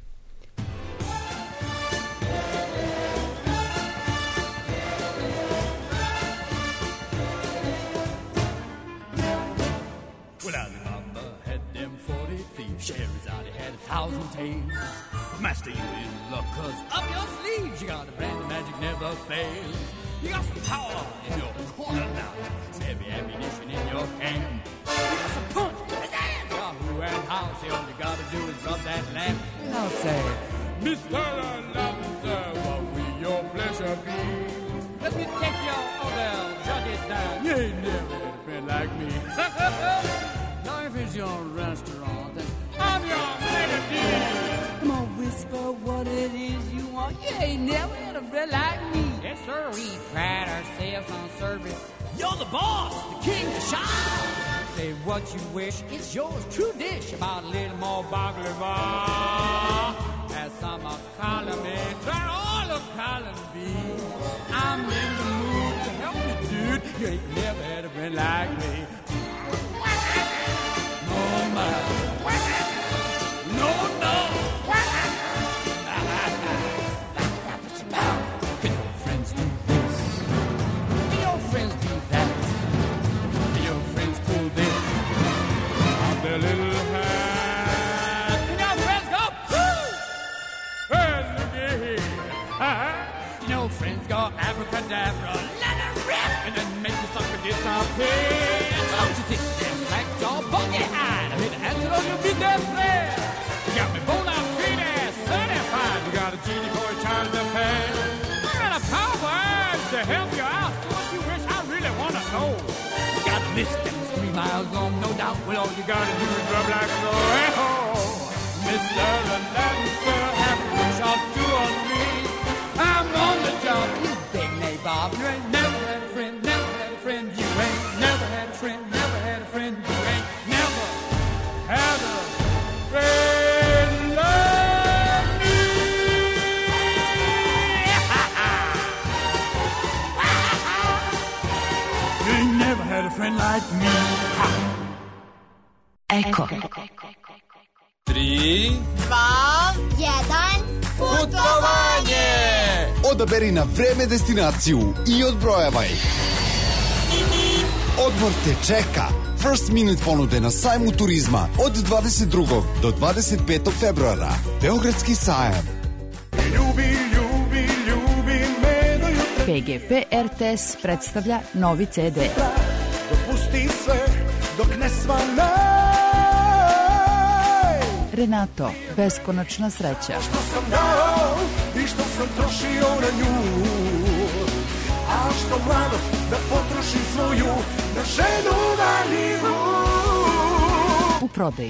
Sherazade had a thousand tales. Master, you in luck, cause up your sleeves you got a brand of magic never fails. You got some power in your corner now, some heavy ammunition in your hand. You got some punch, pizzazz, Yahoo and how. Say all you gotta do is rub that lamp. And I'll say, Mister Lancer, what will your pleasure be? Let me take your order, jot it down. You ain't never had a friend like me. Now if it's your restaurant, then I'm your melody. Come on, whisper what it is you want. You ain't never had a friend like me. Yes, sir. We pride ourselves on service. You're the boss, the king, the shine. Say what you wish, it's yours. True dish, about a little more baklava. As some of column A, try all of column B. I'm in the mood to help you, dude. You ain't never had a friend like me. Oh my. No, no. Can your friends do this? Can your friends do that? Can your friends pull this on their little hat? Can your friends go, woo? Hey, look at here. Can your friends go abracadabra, let it rip, and then make the sucker disappear? Don't you think they're like your buggy-eyed? I hit the answer on your big damn friend. You got me bona fide certified. You got a genie for a child to pay. I got a power to help you out. So what you wish I really want to know. You got a list that's three miles long, no doubt. Well, all you got to do is rub like so. Hey, ho, Mister Lancer, have a wish or two on me. I'm on the job, you big nabob. You ain't never had a friend, never had a friend. You ain't never had a friend, never had a friend. You ain't never had a friend like me. You ain't never had a friend like me. Eko. Tri, dva, jedan, putovanje! Odaberi na vreme destinaciju i odbrojavaj. Odmor te čeka. First Minute ponude na sajmu turizma od dvadeset drugog do dvadeset petog februara. Beogradski sajam. Ljubi, ljubi, ljubi me do jutra. P G P R T S predstavlja novi C D. Dopusti sve dok ne svanaj. Renato, beskonačna sreća. Što sam dao i što sam trošio na nju. A što mladost da potrošim svoju na ženu valiju. U prodaji.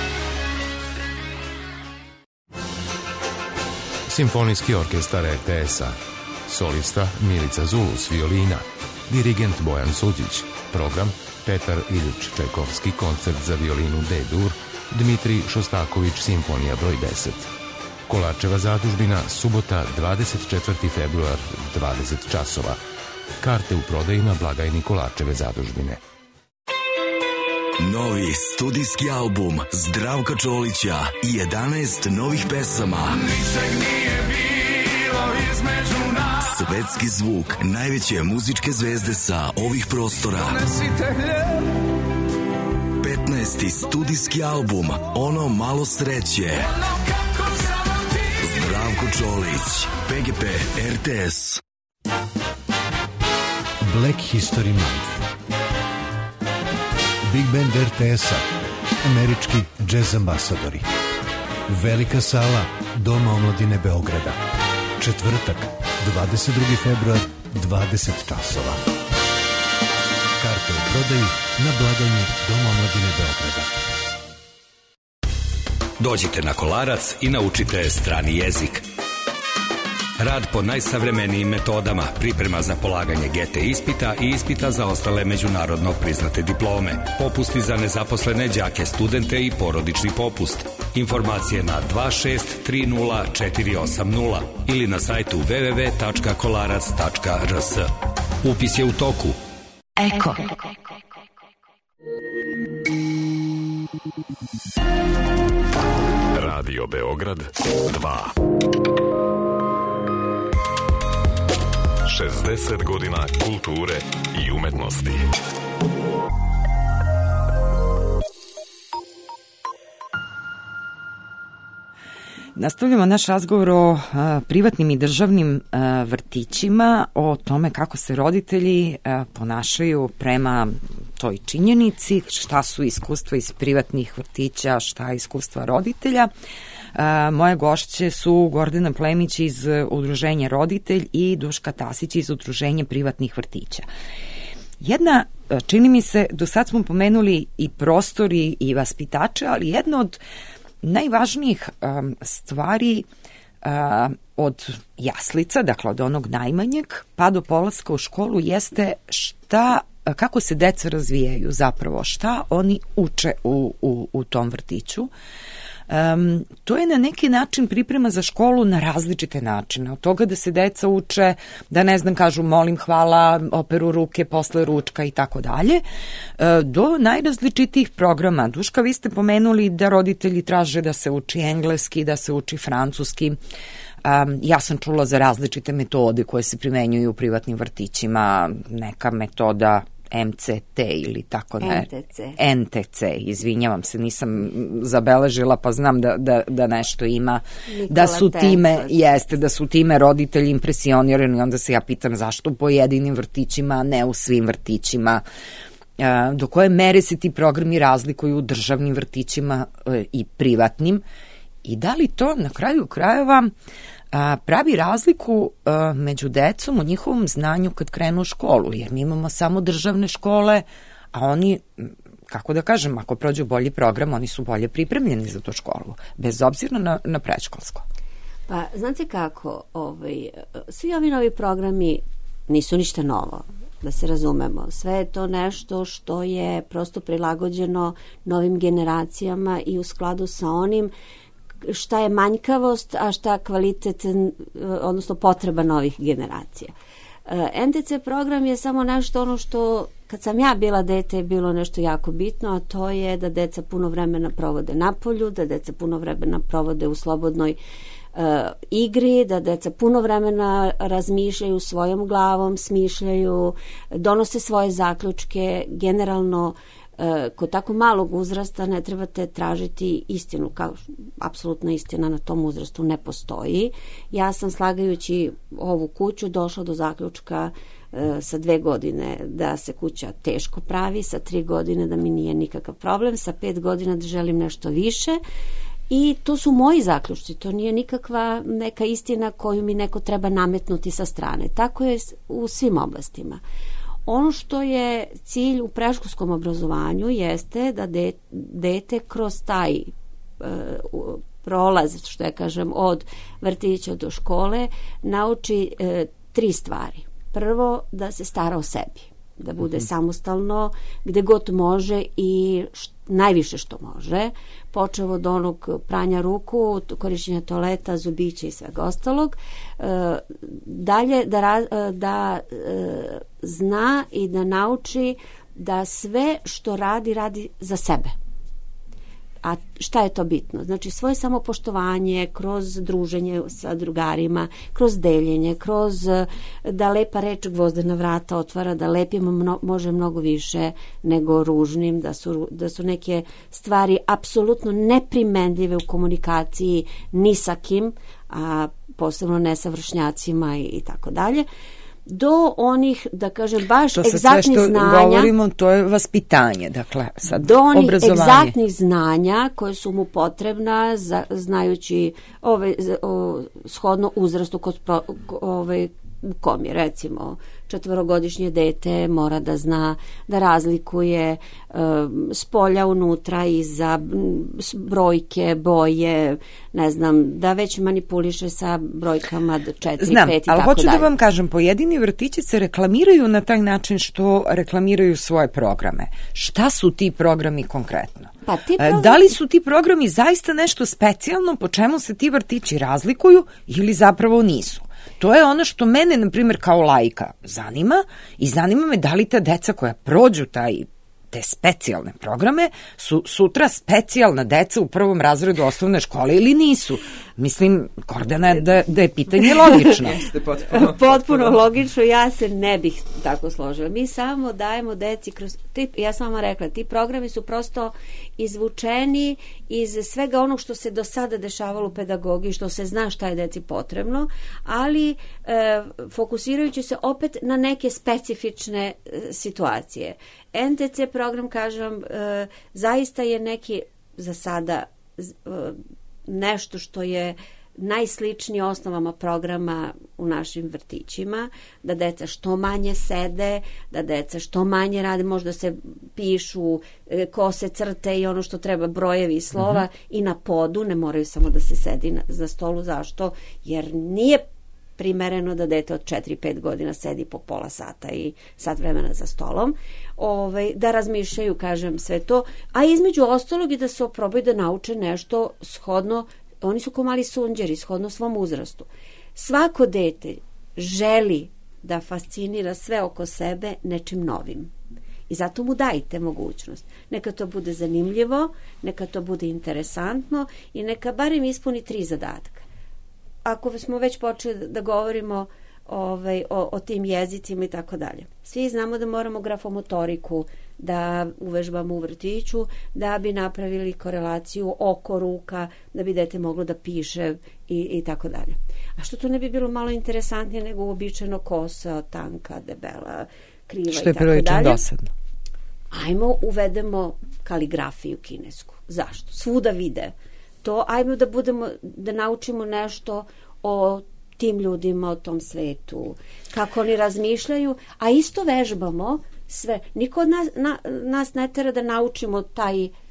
Simfonijski orkestar R T S-a. Solista Milica Zulus, violina. Dirigent Bojan Suđić. Program Petar Iljuč Čajkovski, koncert za violinu D-dur. Dmitrij Šostaković, simfonija broj deset. Kolarčeva zadužbina, subota dvadeset četvrti februar, dvadeset časova. Karte u prodaji na blagajni Kolarčeve zadužbine. Novi studijski album Zdravka Čolića i jedanaest novih pesama. Ničeg nije bilo između nas. Svetski zvuk najveće muzičke zvezde sa ovih prostora. Donesite hljeb. petnaesti studijski album Ono malo sreće. Zdravko Čolić, P G P R T S. Black History Month. Big Band R T S-a, američki džez ambasadori. Velika sala Doma omladine Beograda. Četvrtak, dvadeset drugi februar, dvadeset časova. Karte u prodaji na blagajni Doma omladine Beograda. Dođite na Kolarac i naučite strani jezik. Rad po najsavremenijim metodama, priprema za polaganje G T ispita i ispita za ostale međunarodno priznate diplome, popusti za nezaposlene đake, studente i porodični popust. Informacije na dva šest tri nula četiri osam nula ili na sajtu w w w tačka kolarac tačka r s. Upis je u toku. Eko. Radio Beograd dva. šezdeset godina kulture i umetnosti. Nastavljamo naš razgovor o a, privatnim i državnim a, vrtićima, o tome kako se roditelji a, ponašaju prema toj činjenici, šta su iskustva iz privatnih vrtića, šta je iskustva roditelja. A, moje gošće su Gordana Plemić iz Udruženja Roditelj i Duška Tasić iz Udruženja privatnih vrtića. Jedna, čini mi se, do sad smo pomenuli i prostori i vaspitače, ali jedna od najvažnijih um, stvari uh, od jaslica, dakle od onog najmanjeg, pa do polaska u školu jeste šta, kako se deca razvijaju zapravo, šta oni uče u, u, u tom vrtiću. Um, to je na neki način priprema za školu na različite načine. Od toga da se deca uče, da ne znam, kažu molim, hvala, operu ruke posle ručka i tako dalje, do najrazličitijih programa. Duška, vi ste pomenuli da roditelji traže da se uči engleski, da se uči francuski. Um, ja sam čula za različite metode koje se primenjuju u privatnim vrtićima, neka metoda M C T ili tako ne. N T C. N T C, izvinjavam se, nisam zabeležila, pa znam da, da, da nešto ima. Nikola da su time, Tesla. Jeste, da su time roditelji impresionirani, onda se ja pitam zašto u pojedinim vrtićima, a ne u svim vrtićima. Do koje mere se ti programi razlikuju u državnim vrtićima i privatnim i da li to na kraju krajeva a, pravi razliku a, među decom u njihovom znanju kad krenu u školu, jer mi imamo samo državne škole, a oni, kako da kažem, ako prođu bolji program, oni su bolje pripremljeni za tu školu, bez obzira na, na predškolsko. Pa, znate kako, ovaj, svi ovi novi programi nisu ništa novo, da se razumemo. Sve je to nešto što je prosto prilagođeno novim generacijama i u skladu sa onim šta je manjkavost, a šta kvalitet, odnosno potreba novih generacija. N T C program je samo nešto ono što, kad sam ja bila dete, je bilo nešto jako bitno, a to je da deca puno vremena provode napolju, da deca puno vremena provode u slobodnoj uh, igri, da deca puno vremena razmišljaju svojom glavom, smišljaju, donose svoje zaključke, generalno kod tako malog uzrasta ne trebate tražiti istinu, kao apsolutna istina na tom uzrastu ne postoji. Ja sam slagajući ovu kuću došla do zaključka e, sa dve godine da se kuća teško pravi, sa tri godine da mi nije nikakav problem, sa pet godina da želim nešto više i to su moji zaključci, to nije nikakva neka istina koju mi neko treba nametnuti sa strane. Tako je u svim oblastima. Ono što je cilj u predškolskom obrazovanju jeste da de, dete kroz taj e, prolaz, što ja kažem, od vrtića do škole, nauči e, tri stvari. Prvo, da se stara o sebi, da bude mm-hmm. samostalno, gde god može i št, najviše što može, počev od onog pranja ruku, korišćenja toaleta, zubića i svega ostalog. E, dalje, da, da e, zna i da nauči da sve što radi, radi za sebe. A šta je to bitno? Znači svoje samopoštovanje kroz druženje sa drugarima, kroz deljenje, kroz da lepa reč gvozdena vrata otvara, da lepim mno, može mnogo više nego ružnim, da su, da su neke stvari apsolutno neprimenljive u komunikaciji ni sa kim, a posebno ne sa vršnjacima i, i tako dalje, do onih, da kažem, baš egzaktnih znanja. To sve što govorimo, to je vaspitanje, dakle, sad do onih obrazovanje. Egzaktnih znanja koje su mu potrebna, za, znajući ove, o, shodno uzrastu kod pro, ove, u kom je, recimo, četvorogodišnje dete mora da zna da razlikuje um, s polja unutra iza brojke, boje, ne znam, da već manipuliše sa brojkama četiri, Znam, pet i ali tako hoću dalje. da vam kažem, pojedini vrtići se reklamiraju na taj način što reklamiraju svoje programe. Šta su ti programi konkretno? Pa ti programi... Da li su ti programi zaista nešto specijalno po čemu se ti vrtići razlikuju ili zapravo nisu? To je ono što mene, na primjer, kao laika zanima i zanima me da li ta deca koja prođu taj, te specijalne programe su sutra specijalna deca u prvom razredu osnovne škole ili nisu. Mislim, Gordana, da, da je pitanje logično. potpuno, potpuno logično, ja se ne bih tako složila. Mi samo dajemo deci kroz, ti, ja sam vam rekla, ti programi su prosto izvučeni iz svega onog što se do sada dešavalo u pedagogiji, što se zna šta je deci potrebno, ali e, fokusirajući se opet na neke specifične e, situacije. N T C program, kažem, e, zaista je neki za sada e, nešto što je najsličnije osnovama programa u našim vrtićima, da deca što manje sede, da deca što manje rade, možda se pišu e, kose, crte i ono što treba, brojevi i slova, mm-hmm. i na podu, ne moraju samo da se sedi na, za stolu. Zašto? Jer nije primereno da dete od četiri pet godina sedi po pola sata i sat vremena za stolom, ovaj, da razmišljaju, kažem, sve to, a između ostalog i da se oprobaju da nauče nešto shodno, oni su ko mali sunđeri, shodno svom uzrastu. Svako dete želi da fascinira sve oko sebe nečim novim. I zato mu dajte mogućnost. Neka to bude zanimljivo, neka to bude interesantno i neka barem ispuni tri zadatka. Ako smo već počeli da govorimo ovaj, o, o tim jezicima i tako dalje. Svi znamo da moramo grafomotoriku da uvežbamo u vrtiću, da bi napravili korelaciju oko, ruka, da bi dete moglo da piše i, i tako dalje. A što to ne bi bilo malo interesantnije nego uobičajeno kosa, tanka, debela, kriva i tako dalje? Što je prilično dosadno. Ajmo uvedemo kaligrafiju kinesku. Zašto? Svuda vide. To, ajmo da budemo, da naučimo nešto o tim ljudima, o tom svetu, kako oni razmišljaju, a isto vežbamo sve. Niko od nas, na, nas ne tera da naučimo taj e,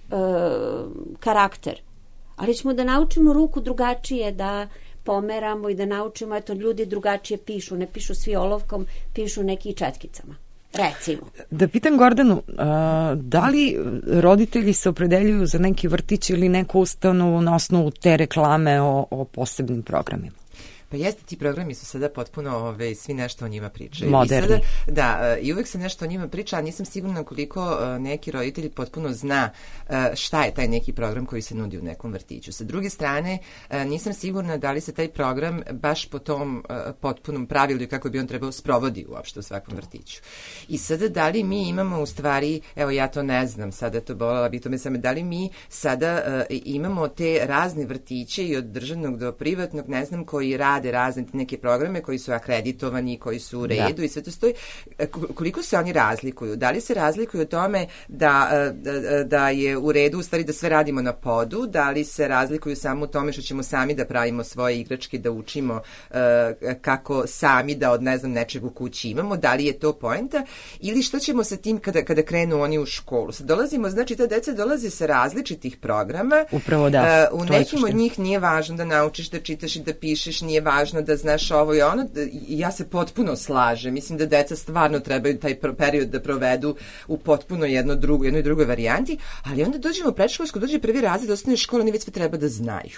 karakter, ali ćemo da naučimo ruku drugačije, da pomeramo i da naučimo, eto, ljudi drugačije pišu, ne pišu svi olovkom, pišu neki četkicama. Recimo. Da pitam Gordanu, a, da li roditelji se opredeljuju za neki vrtić ili neku ustanovu na osnovu te reklame o, o posebnim programima? Pa jeste, ti programi su sada potpuno, ove, svi nešto o njima pričaju. Moderni. I sada, da, i uvek se nešto o njima priča, a nisam sigurna koliko neki roditelji potpuno zna šta je taj neki program koji se nudi u nekom vrtiću. Sa druge strane, nisam sigurna da li se taj program baš po tom potpunom pravilu i kako bi on trebao sprovodi uopšte u svakom vrtiću. I sada, da li mi imamo u stvari, evo ja to ne znam, sada to bolela bi to me same, da li mi sada imamo te razne vrtiće i od državnog do privatnog, ne znam, koji rade razne neke programe koji su akreditovani, koji su u redu, da. I sve to stoji. Koliko se oni razlikuju? Da li se razlikuju o tome da, da, da je u redu u stvari da sve radimo na podu? Da li se razlikuju samo u tome što ćemo sami da pravimo svoje igračke, da učimo uh, kako sami da od ne znam nečeg u kući imamo? Da li je to poenta? Ili šta ćemo sa tim kada, kada krenu oni u školu? Sad dolazimo, znači ta deca dolaze sa različitih programa. Upravo da. Uh, u nekim od njih nije važno da naučiš da čitaš i da pišeš, nije važno da znaš ovo i ono. Ja se potpuno slažem. Mislim da deca stvarno trebaju taj period da provedu u potpuno jedno drugo, jednoj drugoj varijanti, ali onda dođemo u predškolsku, dođe prvi razred osnovne škole, oni već sve treba da znaju.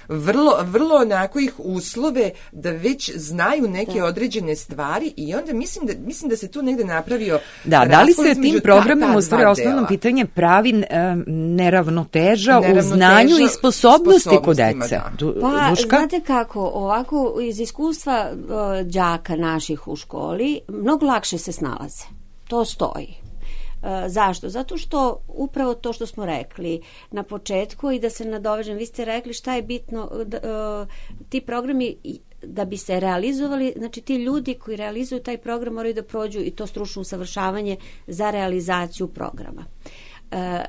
vrlo, vrlo onako ih uslove da već znaju neke da. određene stvari i onda mislim da, mislim da se tu negde napravio Da, da li se tim programom u stvari osnovno pitanje pravi um, neravnoteža, neravnoteža u znanju i sposobnosti kod dece? Da. Du, pa, Duška? Znate kako, ovako iz iskustva uh, đaka naših u školi, mnogo lakše se snalaze. To stoji. E, zašto? Zato što upravo to što smo rekli na početku i da se nadovežem, vi ste rekli šta je bitno, da, e, ti programi da bi se realizovali, znači ti ljudi koji realizuju taj program moraju da prođu i to stručno usavršavanje za realizaciju programa. E,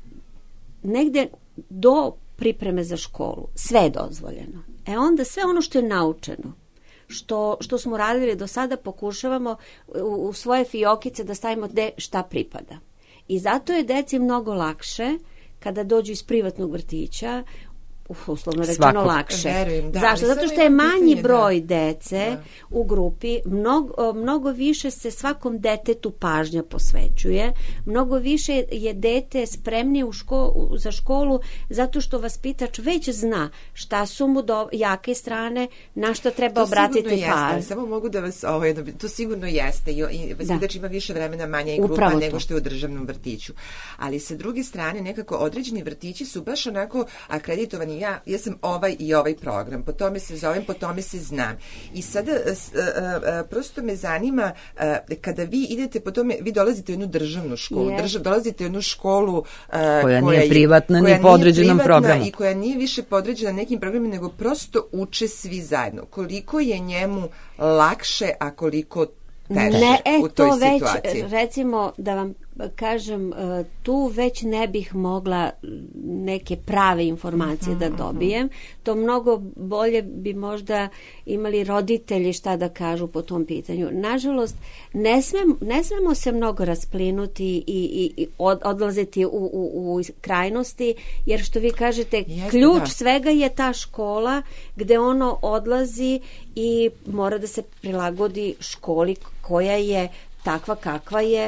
negde do pripreme za školu sve je dozvoljeno. E onda sve ono što je naučeno, Što, što smo radili do sada, pokušavamo u, u svoje fiokice da stavimo gde šta pripada. I zato je deci mnogo lakše kada dođu iz privatnog vrtića, uslovno rečeno Svakog. lakše. Verujem, da, Zašto? Zato što je manji pitanje, broj da. dece da. u grupi, mnogo, mnogo više se svakom detetu pažnja posvećuje, mnogo više je dete spremnije u školu, za školu zato što vaspitač već zna šta su mu do, jake strane, na što treba to obratiti pažnju. Samo mogu da vas, ovo, to sigurno jeste i, i vaspitač da. ima više vremena, manja i grupa Upravo nego što je u državnom vrtiću. Ali sa druge strane nekako određeni vrtići su baš onako akreditovani. Ja, ja sam ovaj i ovaj program, po tome se zovem, po tome se znam. I sada a, a, a, prosto me zanima, a, kada vi idete po tome, vi dolazite u jednu državnu školu, yeah. Držav, dolazite u jednu školu a, koja, koja nije privatna ni po određenom programu. I koja nije više podređena nekim programima, nego prosto uče svi zajedno. Koliko je njemu lakše, a koliko teže ne, e, u toj to situaciji? Već, recimo, da vam kažem, tu već ne bih mogla neke prave informacije da dobijem. To mnogo bolje bi možda imali roditelji šta da kažu po tom pitanju. Nažalost, ne, smem, ne smemo se mnogo rasplinuti i, i, i od, odlaziti u, u, u krajnosti, jer što vi kažete, Jeste, ključ da. svega je ta škola gde ono odlazi i mora da se prilagodi školi koja je takva kakva je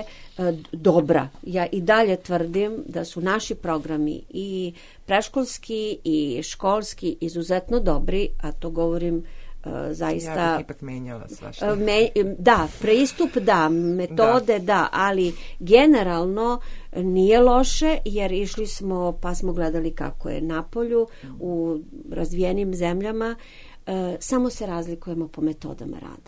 dobra. Ja i dalje tvrdim da su naši programi i preškolski i školski izuzetno dobri, a to govorim uh, zaista... Ja bih ipak menjala svašta. Me, da, pristup da, metode da. da, ali generalno nije loše, jer išli smo, pa smo gledali kako je napolju u razvijenim zemljama, uh, samo se razlikujemo po metodama rada.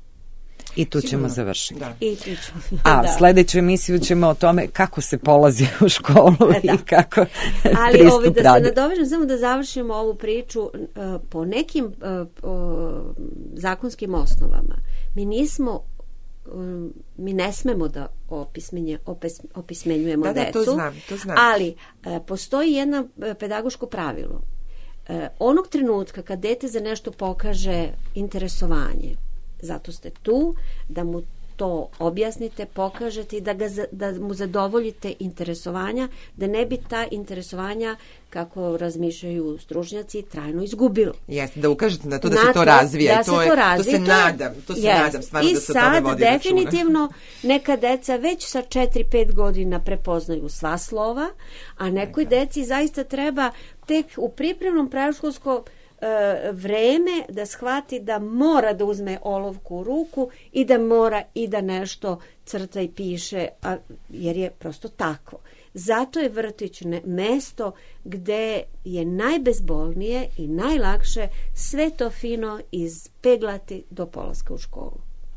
I tu ćemo završiti. Da. I tu ćemo. A da. sledeću emisiju ćemo o tome kako se polazi u školu da. i kako Ali pristup ovi, da radi. se nadovežem, samo da završimo ovu priču uh, po nekim uh, uh, zakonskim osnovama. Mi nismo um, mi ne smemo da opismenje, opis, opismenjujemo da, decu, da, to znam, to znam. ali uh, postoji jedno pedagoško pravilo. Uh, onog trenutka kad dete za nešto pokaže interesovanje, zato ste tu, da mu to objasnite, pokažete i da, ga, da mu zadovoljite interesovanja, da ne bi ta interesovanja, kako razmišljaju stručnjaci, trajno izgubilo. Jeste, da ukažete na to da se to razvija. Da to se je, to razvija. To se nadam, to se Jest. nadam stvarno I da se o tome vodi računa. I sad definitivno neka deca već sa četiri pet godina prepoznaju sva slova, a nekoj deci zaista treba tek u pripremnom predškolskom vreme da shvati da mora da uzme olovku u ruku i da mora i da nešto crta i piše, a, jer je prosto tako. Zato je vrtić mesto gde je najbezbolnije i najlakše sve to fino izpeglati do polaska u školu.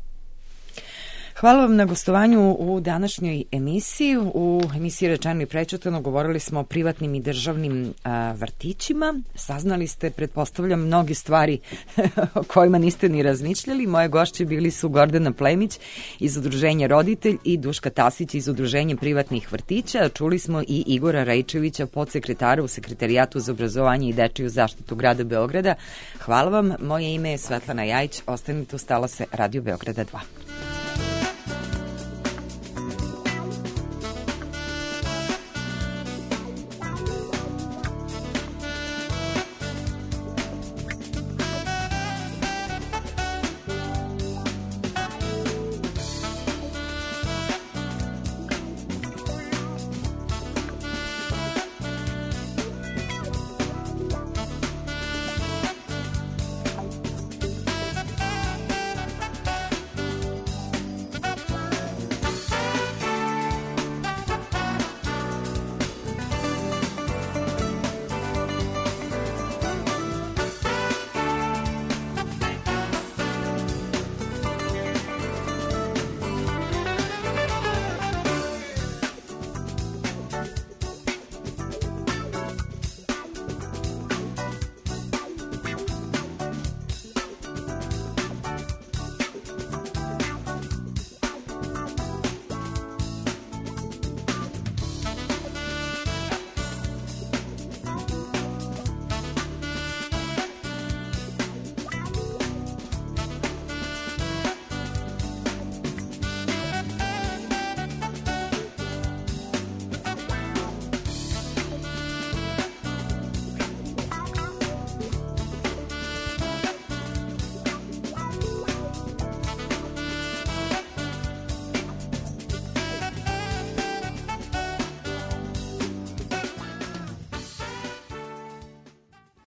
Hvala vam na gostovanju u današnjoj emisiji. U emisiji Rečeno i prečutano govorili smo o privatnim i državnim a, vrtićima. Saznali ste, pretpostavljam, mnoge stvari o kojima niste ni razmišljali. Moje gošće bili su Gordana Plemić iz Udruženja Roditelj i Duška Tasić iz Udruženja privatnih vrtića. Čuli smo i Igora Rajčevića, podsekretara u Sekretarijatu za obrazovanje i dečiju zaštitu grada Beograda. Hvala vam. Moje ime je Svetlana Jajić. Ostanite uz talase Radio Beograda dva.